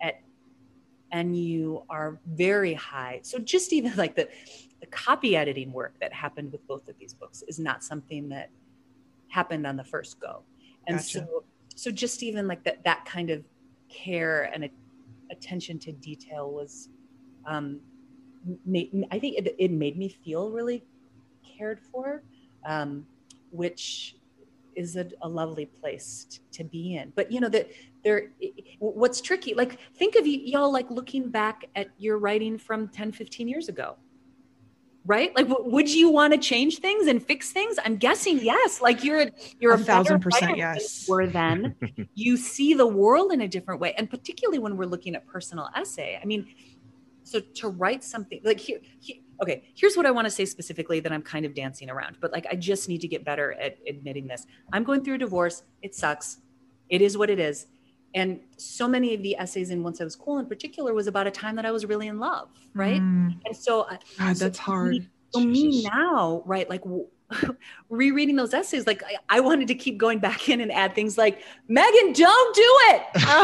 NU are very high. So just even like the copy editing work that happened with both of these books is not something that happened on the first go. And Gotcha. so just even like that kind of care and attention to detail was, I think it made me feel really cared for, which is a lovely place to be in. But what's tricky, like think of y'all like looking back at your writing from 10, 15 years ago. right? Like, would you want to change things and fix things? I'm guessing yes. Like you're a 1,000% yes. Where then you see the world in a different way, and particularly when we're looking at personal essay. I mean, so to write something like here's what I want to say specifically that I'm kind of dancing around, but like I just need to get better at admitting this. I'm going through a divorce. It sucks. It is what it is. And so many of the essays in Once I Was Cool in particular was about a time that I was really in love, right? And so God, that's hard. Me now, right? Like rereading those essays, like I wanted to keep going back in and add things like, Megan, don't do it.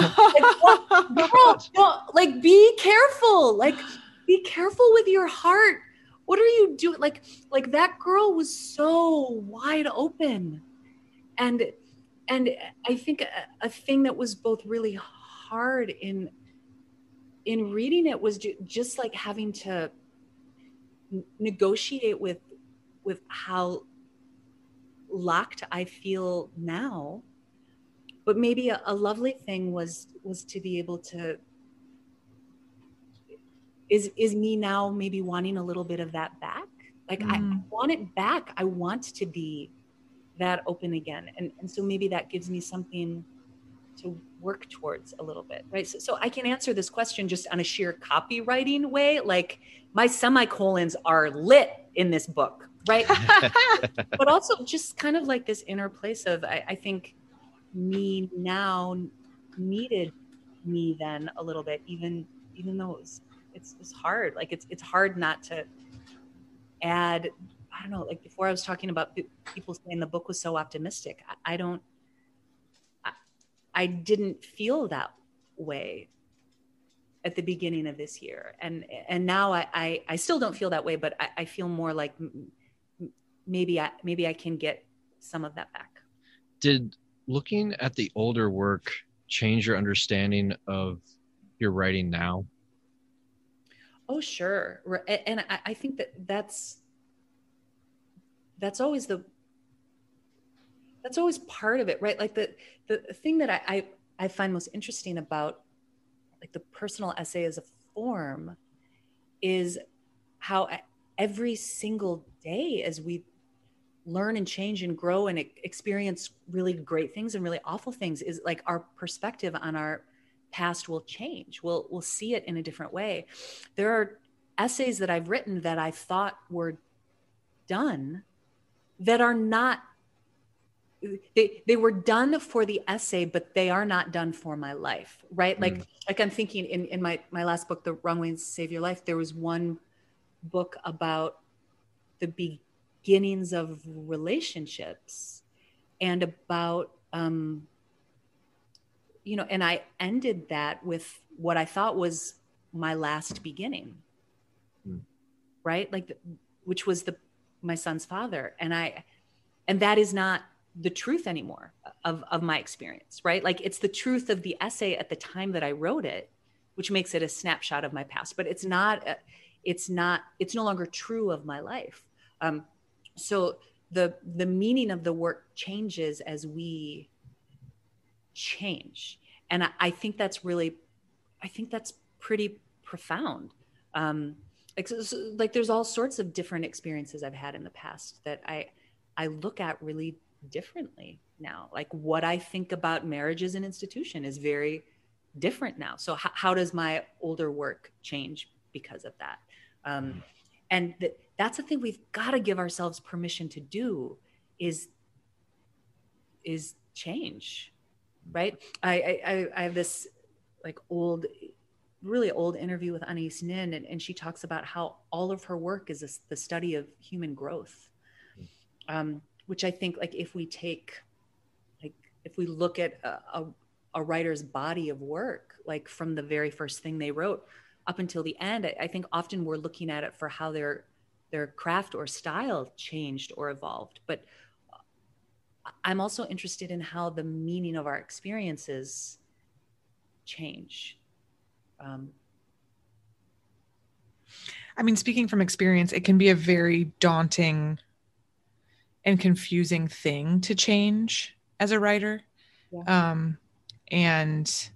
Don't, like, be careful. Like, be careful with your heart. What are you doing? Like that girl was so wide open. And I think a thing that was both really hard in reading it was just like having to negotiate with how locked I feel now. But maybe a lovely thing was to be able to, is me now maybe wanting a little bit of that back. Like I want it back. I want to be that open again. And so maybe that gives me something to work towards a little bit, right? So I can answer this question just on a sheer copywriting way. Like my semicolons are lit in this book, right? But also just kind of like this inner place of, I think me now needed me then a little bit, even though it's hard. Like it's hard not to add, I don't know, like before I was talking about people saying the book was so optimistic. I didn't feel that way at the beginning of this year. And now I still don't feel that way, but I feel more like maybe I can get some of that back. Did looking at the older work change your understanding of your writing now? Oh, sure. And I think that's always part of it, right? Like the thing that I find most interesting about like the personal essay as a form is how every single day as we learn and change and grow and experience really great things and really awful things, is like our perspective on our past will change. We'll see it in a different way. There are essays that I've written that I thought were done that are not. They were done for the essay, but they are not done for my life, right? Like I'm thinking in my last book, The Wrong Way to Save Your Life, there was one book about the beginnings of relationships and about, and I ended that with what I thought was my last beginning, right? Like, which was my son's father. And that is not the truth anymore of my experience, right? Like it's the truth of the essay at the time that I wrote it, which makes it a snapshot of my past, but it's no longer true of my life. So the meaning of the work changes as we change. And I think that's pretty profound. Like there's all sorts of different experiences I've had in the past that I look at really differently now. Like what I think about marriage as an institution is very different now. So how does my older work change because of that? And that's the thing we've got to give ourselves permission to do is change, right? I have this like really old interview with Anais Nin, and she talks about how all of her work is the study of human growth. Which I think like if we look at a writer's body of work, like from the very first thing they wrote up until the end, I think often we're looking at it for how their craft or style changed or evolved. But I'm also interested in how the meaning of our experiences change. I mean, speaking from experience, it can be a very daunting and confusing thing to change as a writer. Yeah. And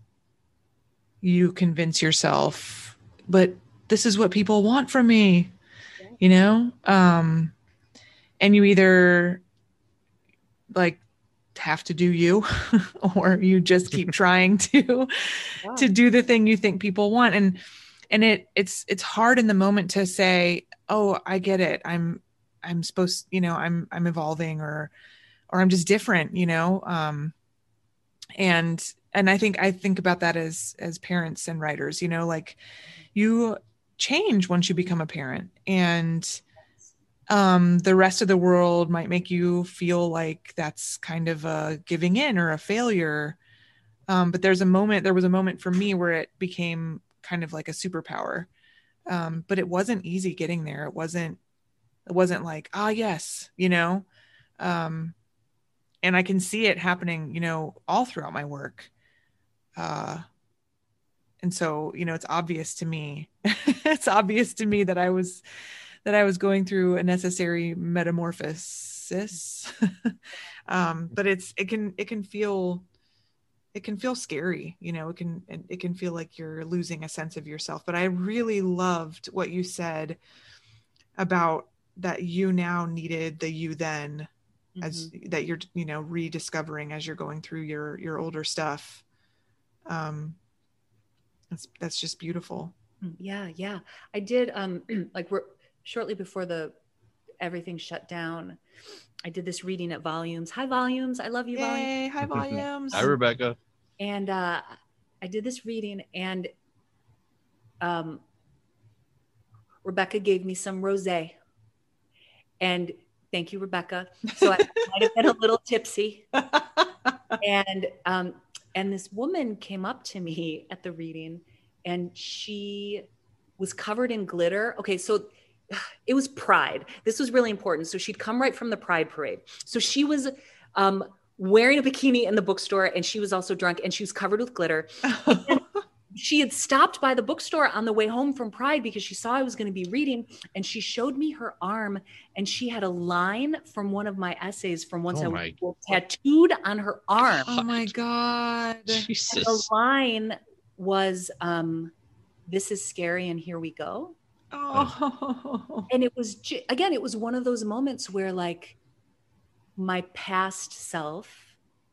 you convince yourself, but this is what people want from me. Yeah. you know? And you either like have to do you or you just keep trying to do the thing you think people want. And it's hard in the moment to say, oh, I get it. I'm supposed, I'm evolving or I'm just different, and I think about that as parents and writers, like you change once you become a parent, and the rest of the world might make you feel like that's kind of a giving in or a failure. But there was a moment for me where it became kind of like a superpower. But it wasn't easy getting there. It wasn't like, yes, and I can see it happening, all throughout my work. And so, it's obvious to me, that I was going through a necessary metamorphosis. But it can feel scary, it can feel like you're losing a sense of yourself. But I really loved what you said about that you now needed the you then, as that you're, rediscovering as you're going through your older stuff. That's just beautiful. Yeah. I did, like we're shortly before everything shut down, I did this reading at Volumes. Hi, Volumes. I love you, Volumes. Hi, Volumes. Hi, Rebecca. And I did this reading, and Rebecca gave me some rosé. And thank you, Rebecca. So I might have been a little tipsy. And this woman came up to me at the reading, and she was covered in glitter. Okay, so it was Pride. This was really important. So she'd come right from the Pride parade. So she was wearing a bikini in the bookstore, and she was also drunk, and she was covered with glitter. And she had stopped by the bookstore on the way home from Pride because she saw I was going to be reading, and she showed me her arm, and she had a line from one of my essays from once I was tattooed on her arm. Oh my God. Jesus. And the line was, "This is scary and here we go." Oh. And it was, again, it was one of those moments where like my past self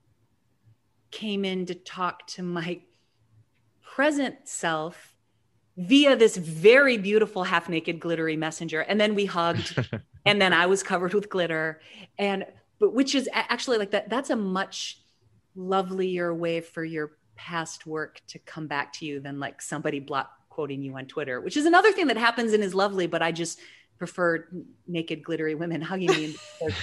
came in to talk to my present self via this very beautiful half naked glittery messenger. And then we hugged and then I was covered with glitter. But which is actually like that's a much lovelier way for your past work to come back to you than like somebody block quoting you on Twitter, which is another thing that happens and is lovely, but I just prefer naked glittery women hugging me.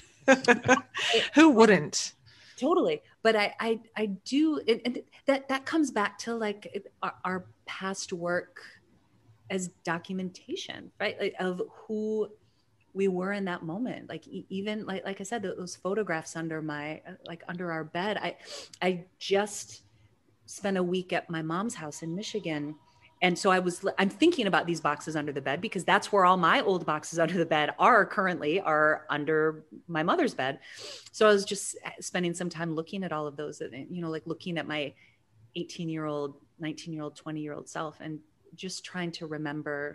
Who wouldn't? Totally. But I do, and that comes back to like our past work as documentation, right? Like, of who we were in that moment. Like even like I said, those photographs under our bed. I just spent a week at my mom's house in Michigan. And so I'm thinking about these boxes under the bed because that's where all my old boxes under the bed are under my mother's bed. So I was just spending some time looking at all of those, like looking at my 18-year-old, 19-year-old, 20-year-old self and just trying to remember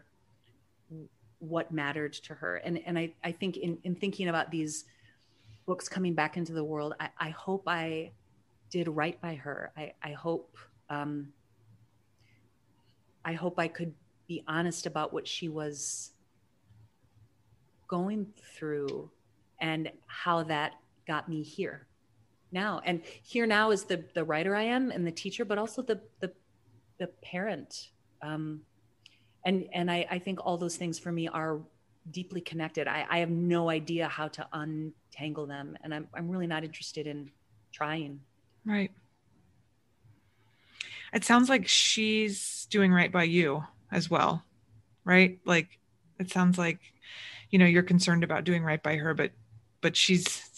what mattered to her. And I think in thinking about these books coming back into the world, I hope I did right by her. I hope I could be honest about what she was going through and how that got me here now. And here now is the writer I am and the teacher, but also the parent. And I think all those things for me are deeply connected. I have no idea how to untangle them. And I'm really not interested in trying. Right. It sounds like she's doing right by you as well, right? Like it sounds like, you're concerned about doing right by her, but she's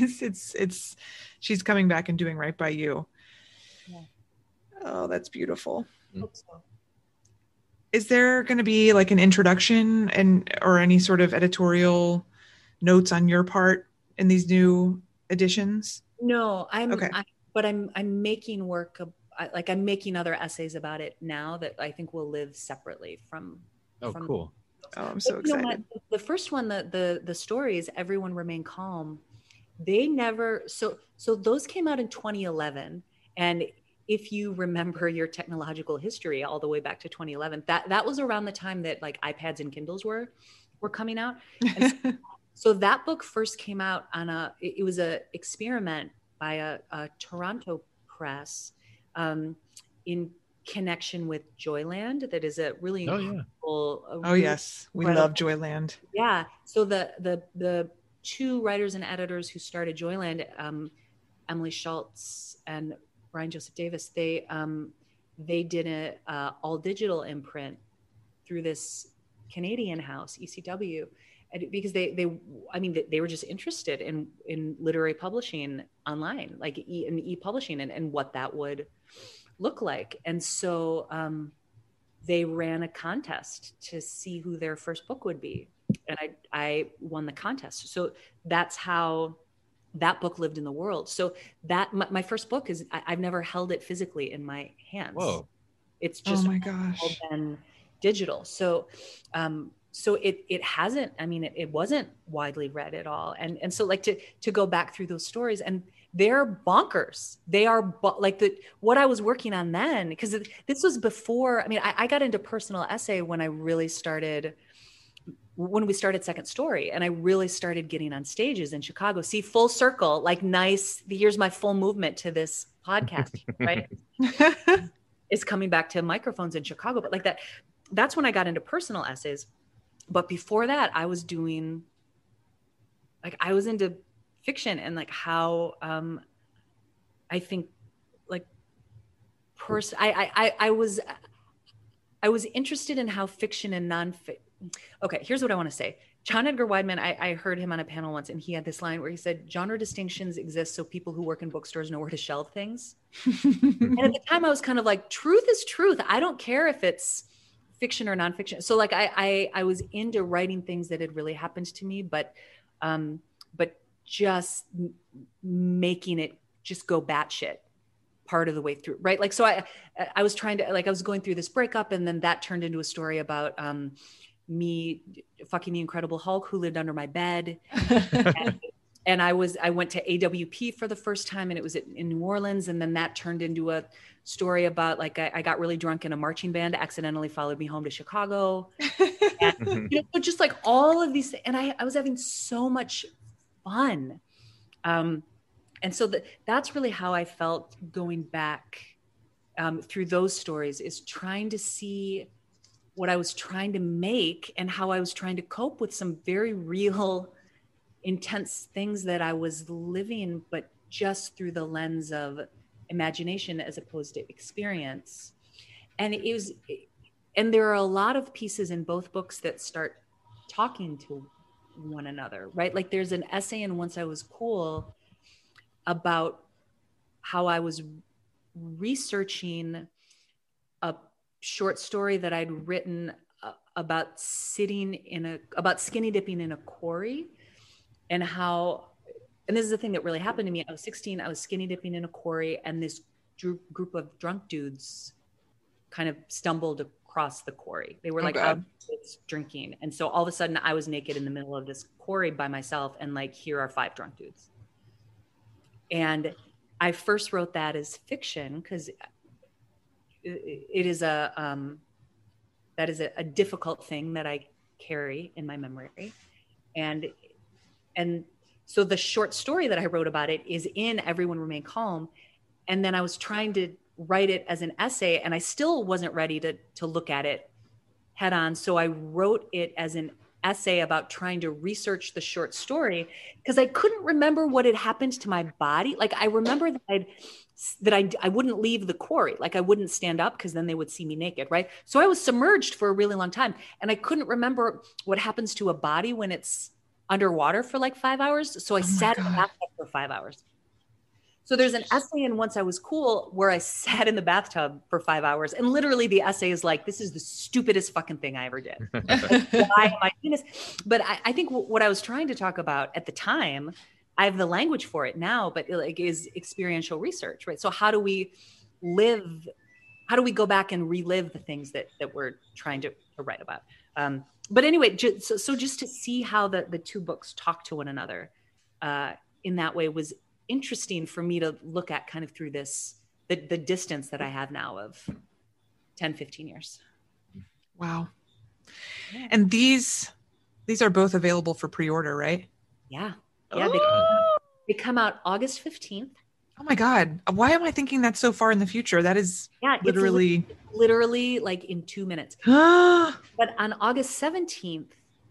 coming back and doing right by you. Yeah. Oh, that's beautiful. I hope so. Is there going to be like an introduction or any sort of editorial notes on your part in these new editions? No, okay. But I'm making work. I'm making other essays about it now that I think will live separately from. Oh, cool. Oh, I'm so excited. The first one, the stories, Everyone Remain Calm, they never, so those came out in 2011. And if you remember your technological history all the way back to 2011, that was around the time that like iPads and Kindles were coming out. And so that book first came out on it was a experiment by a Toronto press in connection with Joyland. That is a really incredible. Yes, we love Joyland. Yeah. So the two writers and editors who started Joyland, Emily Schultz and Brian Joseph Davis, they did a all digital imprint through this Canadian house, ECW, because they were just interested in literary publishing online, like e-publishing and what that would look like. And so they ran a contest to see who their first book would be. And I won the contest. So that's how that book lived in the world. So that my first book is, I've never held it physically in my hands. Whoa. It's just oh my gosh. been digital. So it hasn't, it wasn't widely read at all. And so like to go back through those stories, and they're bonkers. They are what I was working on then, because this was before, I got into personal essay when we started Second Story, and I really started getting on stages in Chicago. See, full circle, like nice. Here's my full movement to this podcast, right? It's coming back to microphones in Chicago, but like that's when I got into personal essays. But before that, I was into fiction, and like how I think like I was interested in how fiction and non-fiction. Okay, here's what I want to say. John Edgar Wideman, I heard him on a panel once, and he had this line where he said, genre distinctions exist so people who work in bookstores know where to shelve things. And at the time I was kind of like, truth is truth. I don't care if it's fiction or nonfiction. So like I was into writing things that had really happened to me, but just making it just go batshit part of the way through, right? Like, so I was trying to, like, I was going through this breakup, and then that turned into a story about me fucking the Incredible Hulk who lived under my bed. And I went to AWP for the first time, and it was in New Orleans. And then that turned into a story about like, I got really drunk in a marching band, accidentally followed me home to Chicago. And, so just like all of these, and I was having so much fun. And so that's really how I felt going back through those stories, is trying to see what I was trying to make and how I was trying to cope with some very real, intense things that I was living, but just through the lens of imagination as opposed to experience. And and there are a lot of pieces in both books that start talking to one another, right? Like there's an essay in Once I Was Cool about how I was researching a short story that I'd written about about skinny dipping in a quarry, and this is the thing that really happened to me. I was 16, I was skinny dipping in a quarry, and this group of drunk dudes kind of stumbled across the quarry. They were out drinking. And so all of a sudden I was naked in the middle of this quarry by myself, and like, here are 5 drunk dudes. And I first wrote that as fiction because it is that is a difficult thing that I carry in my memory. And so the short story that I wrote about it is in Everyone Remain Calm. And then I was trying to write it as an essay, and I still wasn't ready to look at it head on. So I wrote it as an essay about trying to research the short story, because I couldn't remember what had happened to my body. Like I remember that I wouldn't leave the quarry. Like I wouldn't stand up because then they would see me naked, right? So I was submerged for a really long time, and I couldn't remember what happens to a body when it's underwater for like 5 hours. So I sat in the bathtub for 5 hours. So there's an essay in Once I Was Cool where I sat in the bathtub for 5 hours, and literally the essay is like, this is the stupidest fucking thing I ever did. Like, why am I doing this? But I think what I was trying to talk about at the time, I have the language for it now, but like is experiential research, right? So how do we go back and relive the things that we're trying to write about? But anyway, so just to see how the two books talk to one another in that way was interesting for me to look at kind of through this, the distance that I have now of 10, 15 years. Wow. Yeah. And these are both available for pre-order, right? Yeah. They come out August 15th. Oh my God. Why am I thinking that's so far in the future? That is literally like in 2 minutes. But on August 17th,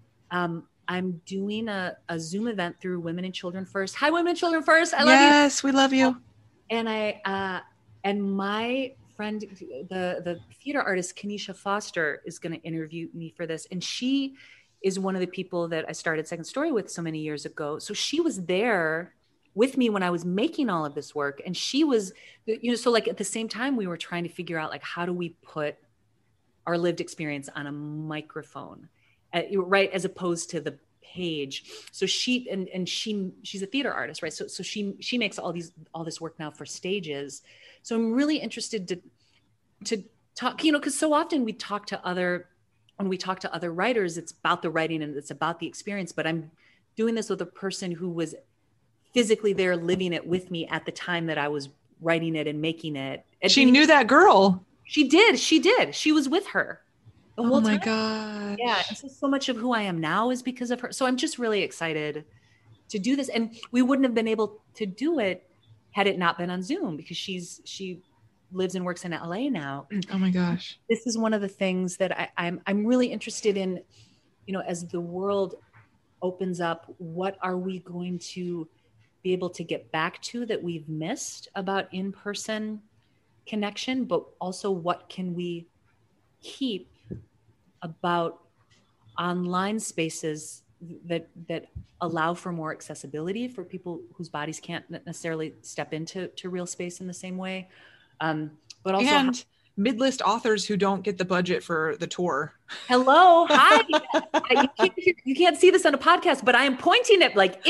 I'm doing a Zoom event through Women and Children First. Hi, Women and Children First. I love you. Yes, we love you. And and my friend, the theater artist, Kenesha Foster, is going to interview me for this. And she is one of the people that I started Second Story with so many years ago. So she was there with me when I was making all of this work. And she was, so like at the same time, we were trying to figure out like, how do we put our lived experience on a microphone, right? As opposed to the page. So she's a theater artist, right? So she makes all this work now for stages. So I'm really interested to talk, because so often when we talk to other writers, it's about the writing and it's about the experience, but I'm doing this with a person who was physically there living it with me at the time that I was writing it and making it. And she knew that girl. She did. She was with her the whole time. Oh my God. Yeah. And so much of who I am now is because of her. So I'm just really excited to do this. And we wouldn't have been able to do it had it not been on Zoom, because she lives and works in LA now. Oh my gosh. This is one of the things that I'm really interested in, as the world opens up, what are we going to be able to get back to that we've missed about in-person connection, but also what can we keep about online spaces that allow for more accessibility for people whose bodies can't necessarily step into real space in the same way. But also mid-list authors who don't get the budget for the tour. Hello. Hi. You can't see this on a podcast, but I am pointing at like,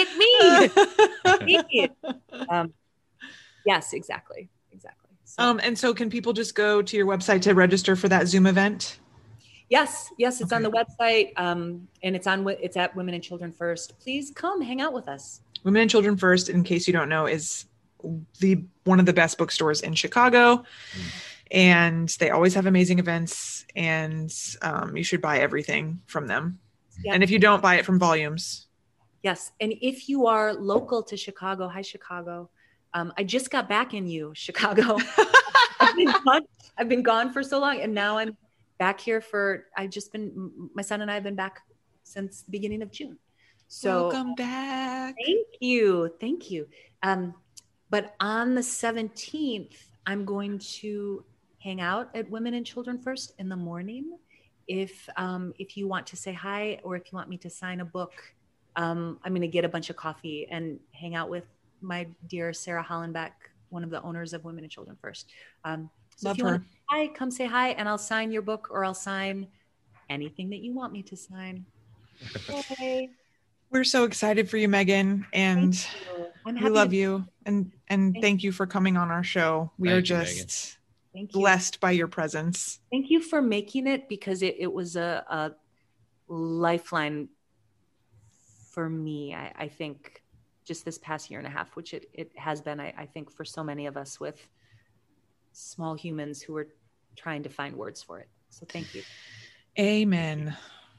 me. Yes, exactly. So, and so can people just go to your website to register for that Zoom event? Yes. It's on the website. And it's at Women and Children First. Please come hang out with us. Women and Children First, in case you don't know, is one of the best bookstores in Chicago. And they always have amazing events, and you should buy everything from them. Yeah. And if you don't, buy it from Volumes. Yes. And if you are local to Chicago, hi, Chicago. I just got back in Chicago. I've been gone for so long, and now I'm back here my son and I have been back since the beginning of June. So welcome back. Thank you. But on the 17th, I'm going to hang out at Women and Children First in the morning. If you want to say hi, or if you want me to sign a book, I'm going to get a bunch of coffee and hang out with my dear Sarah Hollenbeck, one of the owners of Women and Children First. So Love if you her. want to say hi, come say hi, and I'll sign your book, or I'll sign anything that you want me to sign. Yay. We're so excited for you, Megan, and we love you. And thank you for coming on our show. We are just blessed by your presence. Thank you for making it, because it was a lifeline for me. I think just this past year and a half, which it has been, I think, for so many of us with small humans who are trying to find words for it. So thank you. Amen.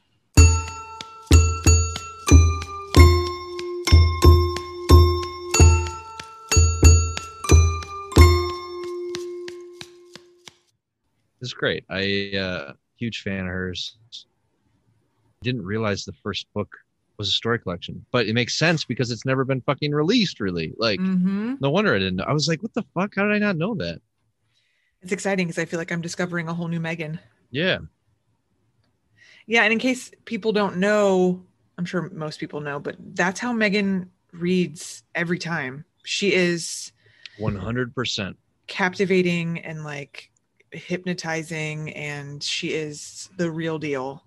This is great. I huge fan of hers. Didn't realize the first book was a story collection, but it makes sense because it's never been fucking released, really. Like, No wonder I didn't know. I was like, what the fuck? How did I not know that? It's exciting because I feel like I'm discovering a whole new Megan. Yeah. Yeah, and in case people don't know, I'm sure most people know, but that's how Megan reads every time. She is 100% captivating and like hypnotizing, and she is the real deal.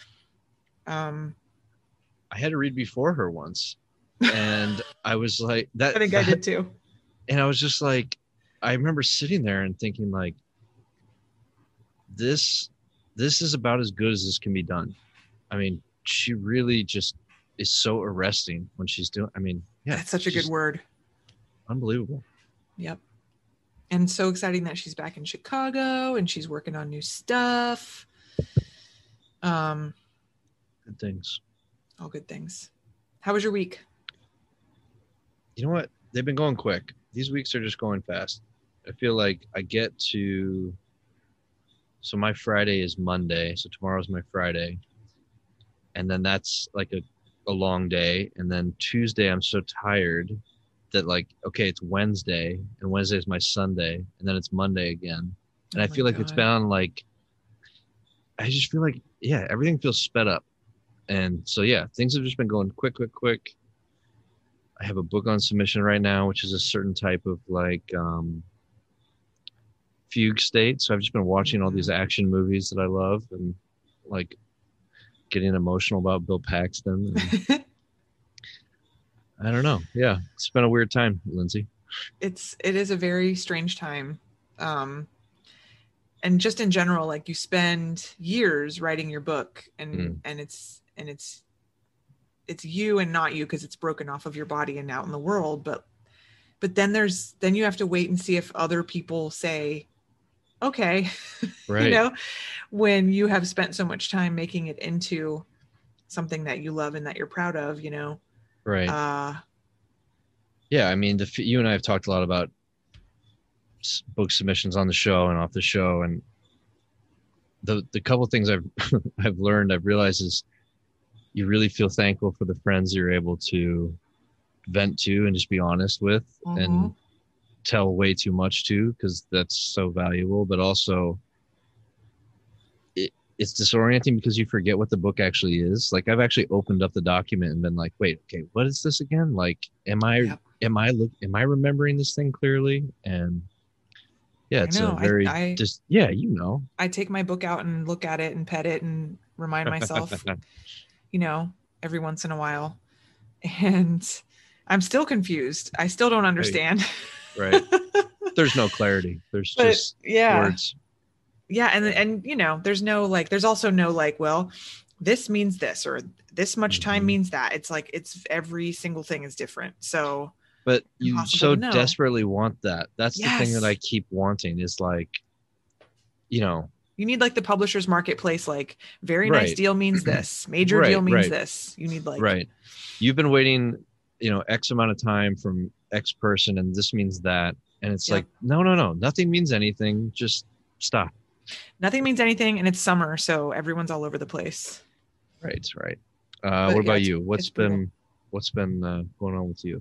I had to read before her once, and I was like, I think I did too. And I was just like, I remember sitting there and thinking like, this is about as good as this can be done. I mean, she really just is so arresting when she's doing. I mean, yeah, That's such a good just word. unbelievable. Yep. And so exciting that she's back in Chicago and she's working on new stuff. Good things. All good things. How was your week? You know what? They've been going quick. These weeks are just going fast. I feel like I get to. So my Friday is Monday. So tomorrow's my Friday. And then that's like a long day. And then Tuesday, I'm so tired that like, okay, it's Wednesday. And Wednesday is my Sunday. And then it's Monday again. And I Oh my feel like it's God. been on like, I just feel like, yeah, everything feels sped up. And so, yeah, things have just been going quick. I have a book on submission right now, which is a certain type of like fugue state. So I've just been watching all these action movies that I love and like getting emotional about Bill Paxton. And I don't know. Yeah, it's been a weird time, Lindsay. It is a very strange time. And just in general, like you spend years writing your book and it's you and not you because it's broken off of your body and out in the world. But then you have to wait and see if other people say, okay, Right. when you have spent so much time making it into something that you love and that you're proud of, Right. Yeah. I mean, you and I have talked a lot about book submissions on the show and off the show. And the couple of things I've realized is you really feel thankful for the friends you're able to vent to and just be honest with and tell way too much to, because that's so valuable. But also it's disorienting because you forget what the book actually is. Like I've actually opened up the document and been like, wait, okay, what is this again? Like, am I remembering this thing clearly? And yeah, it's a very I take my book out and look at it and pet it and remind myself, every once in a while. And I'm still confused. I still don't understand. Right. There's no clarity. There's just words. Yeah. And there's also no like, well, this means this, or this much time means that. It's like, it's every single thing is different. So, but you so desperately want that. That's the thing that I keep wanting is like, you need like the publisher's marketplace, like very nice deal means this, major deal means this. You need like, you've been waiting, X amount of time from X person, and this means that. And it's like, no, nothing means anything. Just stop. Nothing means anything. And it's summer. So everyone's all over the place. Right. What about you? What's been going on with you?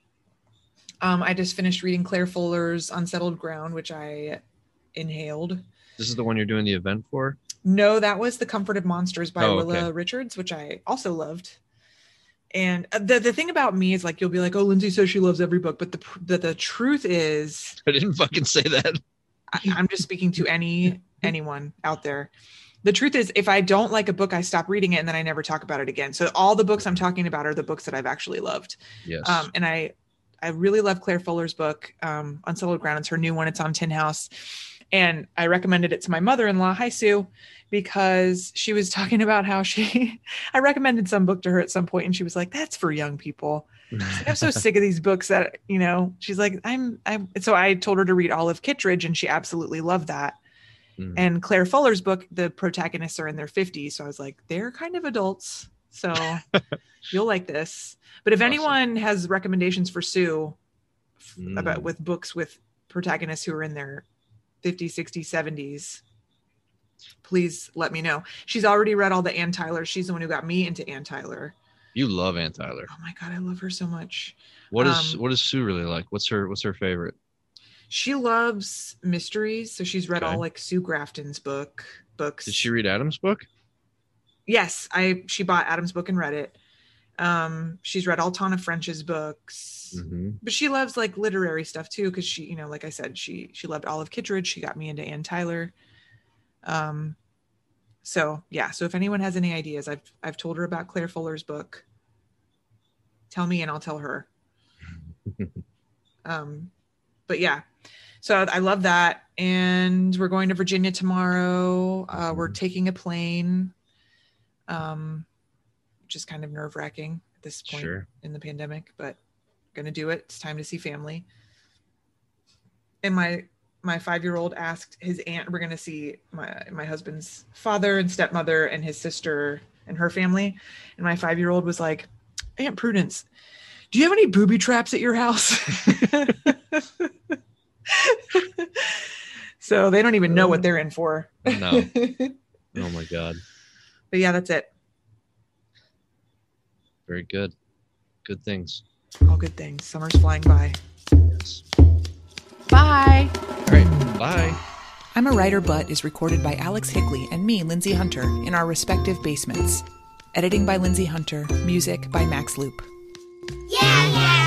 I just finished reading Claire Fuller's Unsettled Ground, which I inhaled. This is the one you're doing the event for? No, that was The Comfort of Monsters by Willa Richards, which I also loved. And the thing about me is like, you'll be like, oh, Lindsay says she loves every book. But the truth is, I didn't fucking say that. I'm just speaking to anyone out there. The truth is, if I don't like a book, I stop reading it and then I never talk about it again. So all the books I'm talking about are the books that I've actually loved. Yes. And I really love Claire Fuller's book, Unsettled Ground. It's her new one. It's on Tin House. And I recommended it to my mother-in-law, hi Sue, because she was talking about how I recommended some book to her at some point, and she was like, that's for young people. Like, I'm so sick of these books that, she's like, so I told her to read Olive Kittredge, and she absolutely loved that. And Claire Fuller's book, the protagonists are in their 50s. So I was like, they're kind of adults. So you'll like this. But if anyone has recommendations for Sue with books with protagonists who are in their 50s, 60s, 70s, please let me know. She's already read all the Ann Tyler. She's the one who got me into Ann Tyler. You love Ann Tyler. Oh my God, I love her so much. What does Sue really like? What's her favorite? She loves mysteries. So she's read all like Sue Grafton's books. Did she read Adam's book? Yes, she bought Adam's book and read it. She's read all Tana French's books, but she loves like literary stuff too. Cause she, like I said, she loved Olive Kittredge. She got me into Ann Tyler. So if anyone has any ideas, I've told her about Claire Fuller's book. Tell me and I'll tell her. But yeah, so I love that. And we're going to Virginia tomorrow. We're taking a plane. which is kind of nerve-wracking at this point Sure. in the pandemic, but gonna do it. It's time to see family. And my 5-year-old asked his aunt, we're gonna see my husband's father and stepmother and his sister and her family. And my 5-year-old was like, Aunt Prudence, do you have any booby traps at your house? So they don't even know what they're in for. No. Oh my God. But yeah, that's it. Very good. Good things. All good things. Summer's flying by. Yes. Bye. All right. Bye. I'm a Writer But is recorded by Alex Higley and me, Lindsay Hunter, in our respective basements. Editing by Lindsay Hunter. Music by Max Loop. Yeah, yeah.